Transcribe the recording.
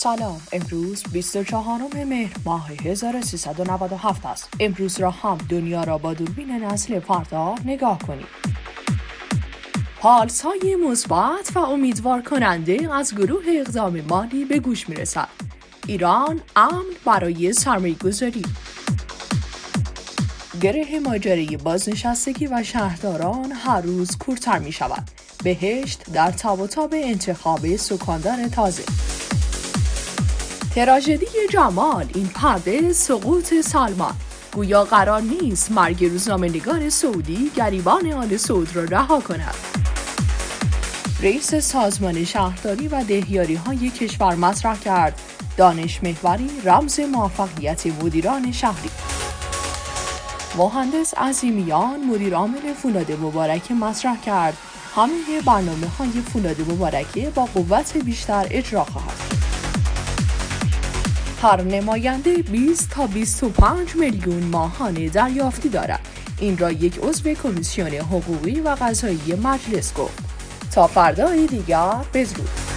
سلام، امروز 24 مهر ماه 1397 است. امروز را هم دنیا را با دوربین نسل فردا نگاه کنید. پالس‌های مثبت و امیدوار کننده از گروه اقدام مالی به گوش می‌رسد. ایران امن برای سرمایه‌گذاری. گره ماجرای بازنشستگی و شهرداران هر روز کورتر می‌شود. بهشت در تاب و تاب انتخاب سکاندار تازه. تراژدی جمال، این پرده سقوط سلمان. گویا قرار نیست مرگ روزنامه‌نگار سعودی گریبان آل سعود را رها کند. رئیس سازمان شهرداری و دهیاری‌های کشور مطرح کرد دانش محوری رمز موفقیت مدیران شهری. مهندس عظیمیان مدیر عامل فولاد مبارکه مطرح کرد همه برنامه‌های فولاد مبارکه با قوت بیشتر اجرا خواهد شد. هر نماینده 20 تا 25 میلیون ماهانه دریافتی دارد. این را یک عضو کمیسیون حقوقی و قضایی مجلس گفت. تا فردای دیگر بدرود.